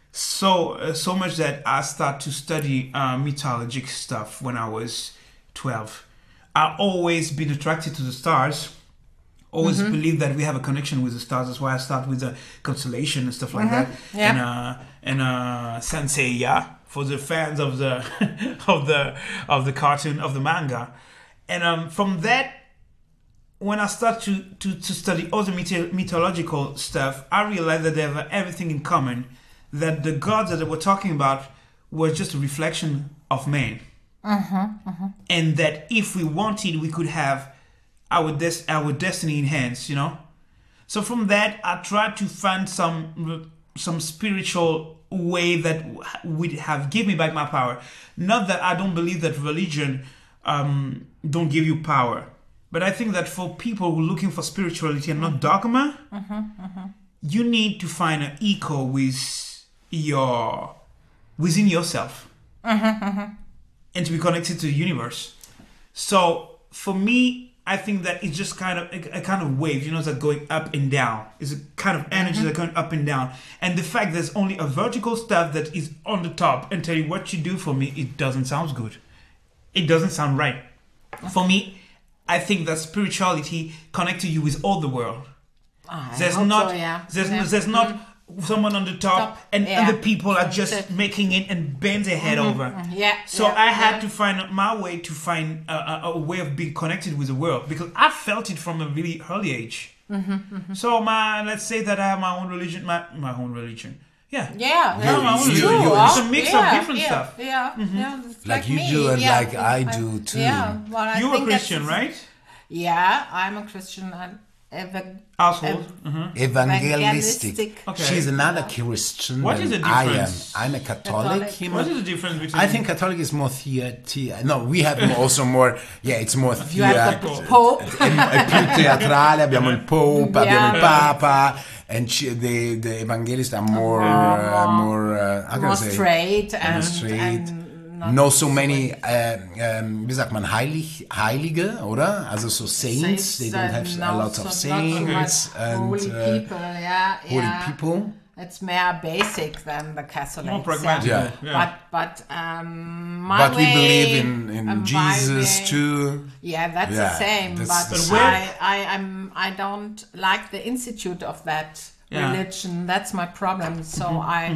So uh, so much that I started to study uh, mythologic stuff when I was twelve. I've always been attracted to the stars. Always believed that we have a connection with the stars. That's why I start with the constellation and stuff like that. Yeah. And uh, and uh, Sanseiya for the fans of the of the of the cartoon of the manga. And um, from that, when I start to, to, to study other myth- mythological stuff, I realized that they have everything in common. That the gods that they were talking about were just a reflection of man. And that if we wanted, we could have our des- our destiny in hands, you know. So from that, I tried to find some some spiritual way that would have give me back my power. Not that I don't believe that religion um, don't give you power, but I think that for people who are looking for spirituality and not dogma, you need to find an echo with your within yourself and to be connected to the universe. So for me, I think that it's just kind of a, a kind of wave, you know, that going up and down. It's a kind of energy that going up and down. And the fact there's only a vertical stuff that is on the top and tell you what you do for me, it doesn't sound good. It doesn't sound right. For me, I think that spirituality connects you with all the world. I There's hope not so, yeah. there's Yeah. there's not someone on the top, Top, and, yeah. and the people are just That's it. making it and bend their head over. Yeah. So yeah, I had yeah. to find my way to find a, a, a way of being connected with the world because I felt it from a really early age. So my let's say that I have my own religion, my my own religion. Yeah. Yeah, You- yeah, you- it's you- true, you- huh? it's a mix of Yeah, different yeah, stuff. Yeah, yeah, it's Like you me, do and yeah. like I do too. Yeah, well, I You think a Christian, that's- right? Yeah, I'm a Christian. I'm, eva- Household. ev- uh-huh. Evangelistic. Evangelistic. Okay. She's another Christian. What is than the I am. difference? I'm a Catholic. Catholic. you know. What is the difference between? I think Catholic is more theater. No, we have also more. Yeah, it's more You have the theater. Pope. È più teatrale. Abbiamo il Pope, Yeah. abbiamo il Papa, and she, the the evangelists are more uh, more. Uh, how can I More say? straight and, straight. and not No so many, äh, ähm, wie sagt man, Heilig, Heilige, oder? Also so saints, they don't have a lot of saints and holy uh, people, yeah, holy yeah. people. It's more basic than the Catholics. More pragmatic. Yeah. Yeah. But but um, my But we way, believe in, in um, my Jesus way- too. Yeah, that's Yeah, the same. that's But the same. I I I'm I don't like the institute of that Yeah. religion. That's my problem. So I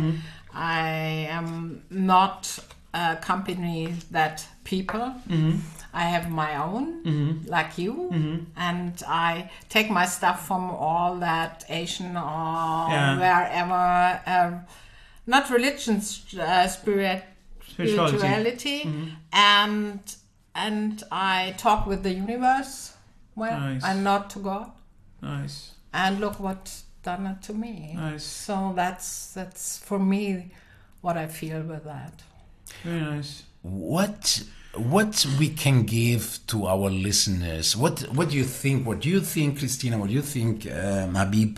I am not a company that people. I have my own, like you, and I take my stuff from all that Asian or Yeah. wherever, uh, not religion, uh, spirit, Spirituality. spirituality, and and I talk with the universe. Well, Nice. and not to God. Nice. And look what's done it to me. Nice. So that's that's for me what I feel with that. Very nice. What what we can give to our listeners? What what do you think? What do you think, Christina? What do you think, um, Habib?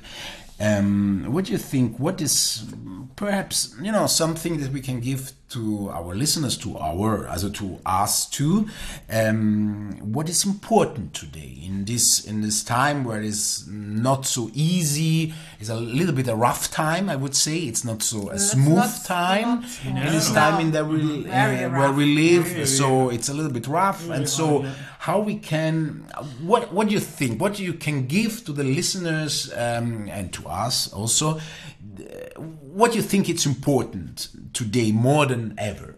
Um, what do you think? What is perhaps you know something that we can give to our listeners, to our, also to us too? Um, what is important today in this in this time where it's not so easy? It's a little bit a rough time, I would say. It's not so a smooth not- time not smooth. in this No. time in that we Very uh, where rough. we live. So it's a little bit rough, and so how we can what what do you think what you can give to the listeners um, and to us also, uh, what do you think it's important today more than ever?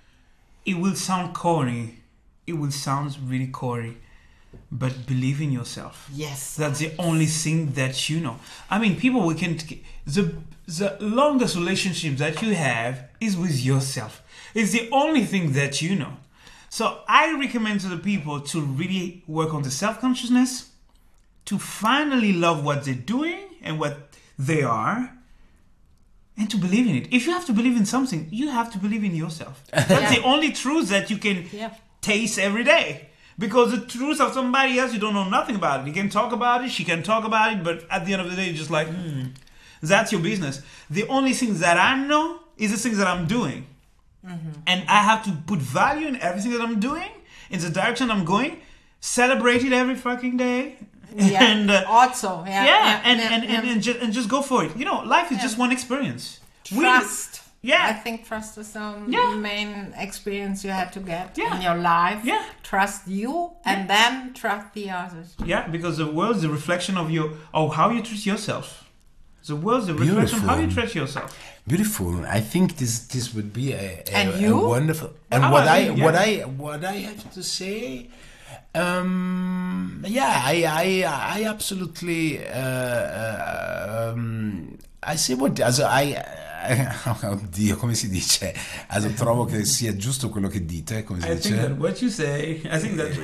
It will sound corny. It will sound really corny, but believe in yourself. Yes. That's the only thing that you know. I mean, people, we can the the longest relationship that you have is with yourself. It's the only thing that you know. So I recommend to the people to really work on the self-consciousness, to finally love what they're doing and what they are, and to believe in it. If you have to believe in something, you have to believe in yourself. That's Yeah. the only truth that you can Yeah. taste every day. Because the truth of somebody else, you don't know nothing about it. You can talk about it, she can talk about it, but at the end of the day, you're just like, hmm, that's your business. The only thing that I know is the things that I'm doing. And I have to put value in everything that I'm doing, in the direction I'm going, celebrate it every fucking day. Yeah. and uh, also, yeah. yeah, and, yeah, and, yeah. and, and, just, and just go for it. You know, life is just one experience. We- Trust. Yeah. I think trust is the Yeah. main experience you had to get Yeah. in your life. Yeah. Trust you and then trust the others. Yeah, because the world is a reflection of your of how you treat yourself. The world is a reflection of how you Beautiful. treat yourself. Beautiful. I think this this would be a, a, And a you? wonderful. And How what about I you? what Yeah. I what I have to say, um, yeah, I I I absolutely. Uh, uh, um, I say what also I. Oddio, come si dice? Also, trovo che sia giusto quello che dite, come si I think that dice? what you say, I think that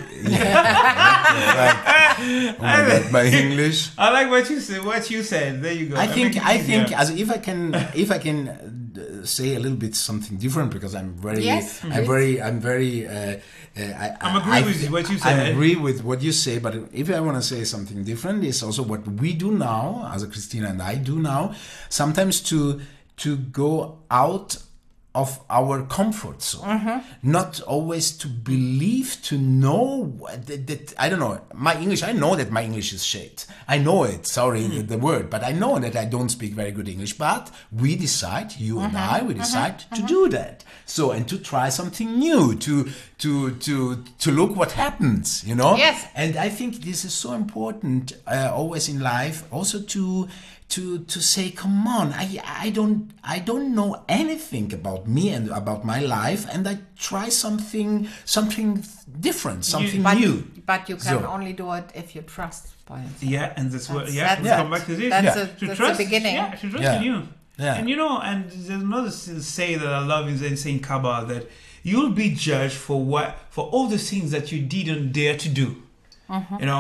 Oh my God, my English. I like what you said. What you said. There you go. I think make it I think easier. as if I can if I can uh, say a little bit something different because I'm very Yes, I'm please. very I'm very uh, uh, I, I'm I- agree I- with what you I said. agree with what you say, but if I want to say something different, it's also what we do now, as Christina and I do now, sometimes to to go out of our comfort zone, not always to believe, to know that, that I don't know my English. I know that my English is shit. I know it. Sorry, the, the word, but I know that I don't speak very good English. But we decide, you and I, we decide to do that. So and to try something new, to to to to look what happens. You know. Yes. And I think this is so important uh, always in life, also to. To, to say, come on, I I don't I don't know anything about me and about my life, and I try something something different, something But, new. but you can So. only do it if you trust by yourself. Yeah, and that's, what. That's- Yeah, that's we it. come back to this. That's yeah. a- to that's trust, the beginning. Yeah, to trust Yeah. in you. Yeah. And you know, and there's another s- say that I love is in Saint Kabbalah that you'll be judged for what for all the things that you didn't dare to do. You know,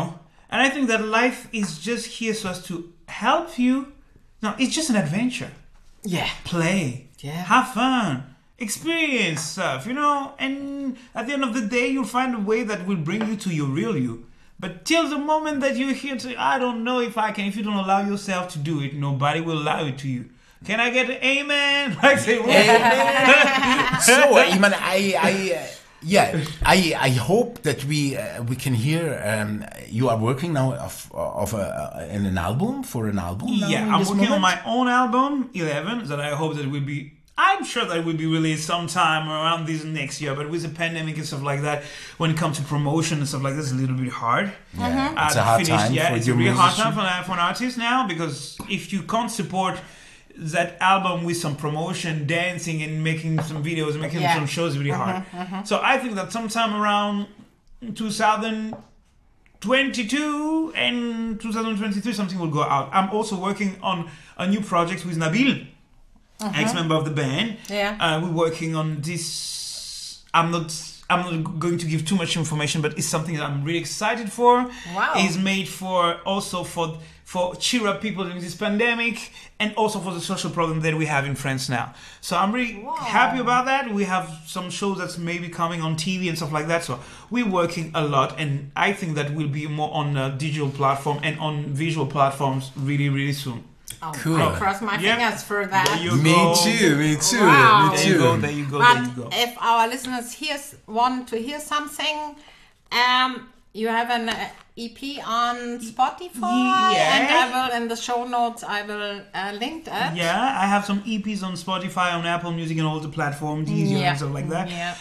And I think that life is just here so as to help you. No, it's just an adventure. Yeah. Play. Yeah. Have fun. Experience stuff, you know. And at the end of the day, you'll find a way that will bring you to your real you. But till the moment that you're here to, I don't know if I can, if you don't allow yourself to do it, nobody will allow it to you. Can I get an amen? Like say, Amen. So, uh, Iman, I, I, uh, yeah, I, I hope that we, uh, we can hear. Um, you are working now of, of a, uh, in an album for an album. Now yeah, in I'm this working on moment? my own album, eleven, that I hope that will be. I'm sure that will be released sometime around this next year, but with the pandemic and stuff like that, when it comes to promotion and stuff like that, it's a little bit hard. Yeah, Uh, it's a hard finish- time yeah, for it's your a real hard musician. time for, for an artist now, because if you can't support that album with some promotion, dancing and making some videos and making Yeah. some shows, it's really hard. So I think that sometime around two thousand twenty-two and two thousand twenty-three, something will go out. I'm also working on a new project with Nabil, ex-member of the band. Yeah. Uh, we're working on this. I'm not. I'm not going to give too much information, but it's something that I'm really excited for. Wow. It's made for also for for cheer up people during this pandemic, and also for the social problem that we have in France now. So I'm really Wow. happy about that. We have some shows that's maybe coming on T V and stuff like that. So we're working a lot, and I think that will be more on a digital platform and on visual platforms really, really soon. Oh, Cool. I cross my Yep. fingers for that. There you Me go. too, me too, Wow. me There you go. too. There you go. But There you go. if our listeners hears, want to hear something, um, you have an uh, E P on Spotify, Yeah. and I will in the show notes I will uh, link it. Yeah, I have some E Ps on Spotify, on Apple Music, and all the platforms, Deezer Yeah. and stuff like that. Yeah.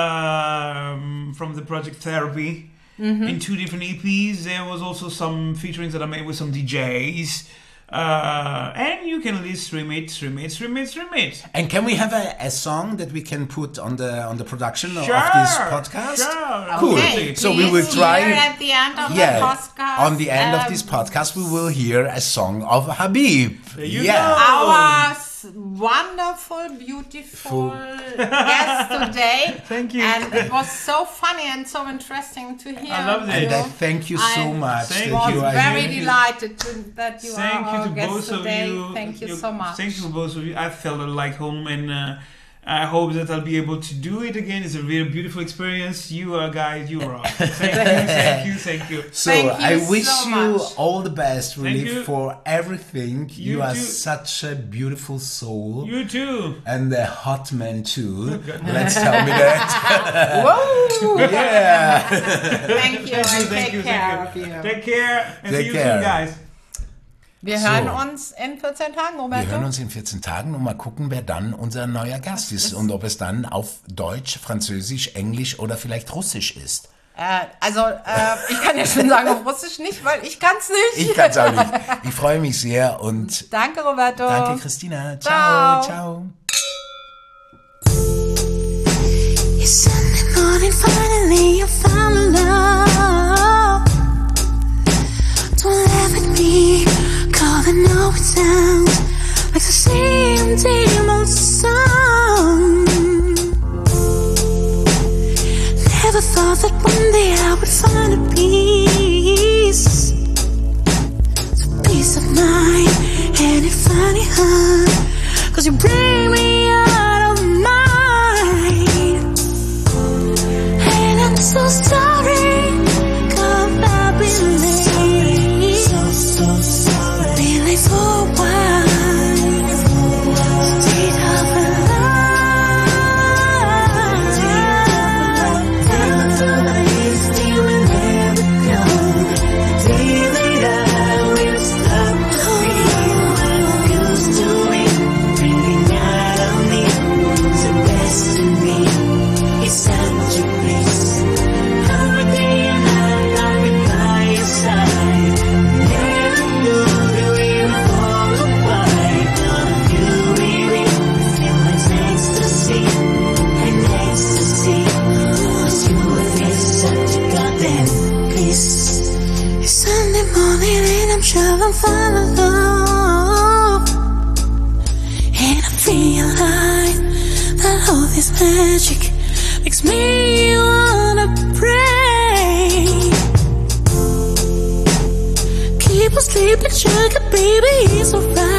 Um, from the project Therapy, in two different E Ps. There was also some featurings that I made with some D Js. Uh, and you can list stream it, stream it, stream it, stream it. And can we have a, a song that we can put on the on the production Sure, of this podcast? Sure. Cool. Okay, So we please will try- hear at the end of Yeah, the podcast. on the end of um, this podcast, we will hear a song of Habib. There you yeah. go. Our s- wonderful, beautiful guest today. Thank you. And it was so funny and so interesting to hear. I loved it. And I you. thank you so I much Thank that was you are very here. delighted to, that you Thank are you our to guest both today. of you. Thank you You- so much. Thank you to both of you. I felt like home, and uh, I hope that I'll be able to do it again. It's a really beautiful experience. You are guys, you are. Thank you, thank you, thank you. So Thank you I wish so you much. all the best, really, you. for everything. You, You are too. such a beautiful soul. You too. And a hot man too. Let's tell me that. Whoa! Yeah. Thank you and Thank take you, care thank you. of you. Take care and Take see you care. soon, guys. Wir So. hören uns in vierzehn Tagen, Wir Roberto. hören uns in vierzehn Tagen und mal gucken, wer dann unser neuer Gast ist und ob es dann auf Deutsch, Französisch, Englisch oder vielleicht Russisch ist. Äh, also, äh, ich kann ja schon sagen auf Russisch nicht, weil ich kann's nicht. Ich kann es auch nicht. Ich freue mich sehr und Danke, Roberto. danke, Christina. Ciao, Ciao. ciao. It's Sunday morning, finally I found love. Don't laugh at me, cause I know it sounds like the same damn old song. Never thought that one day I would find a peace, it's a peace of mind, and it finally hurt, cause you bring me out of mine. And I'm so sorry, cause I've been late, so, so sorry, been late for a while, state of a I'm falling in love, and I realize that all this magic makes me wanna pray. people sleep like sugar, baby, it's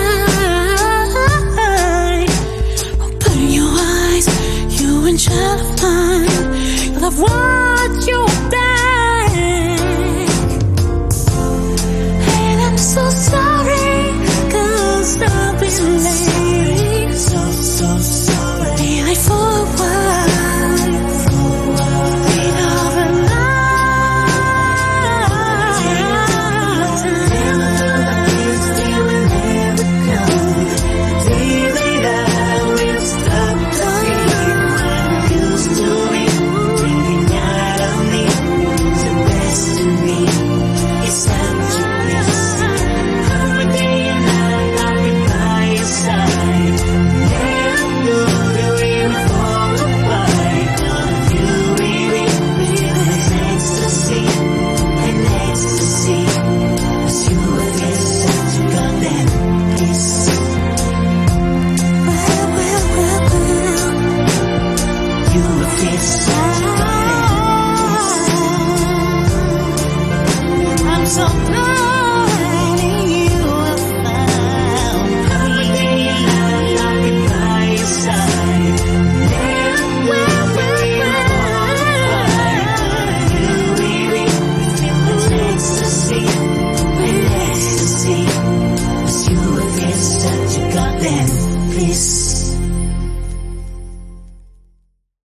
alright. Open your eyes, you and child of mine. You'll have what you back. And I'm so sorry, cause I've been late. So, so sorry. Be late for a while. Yes.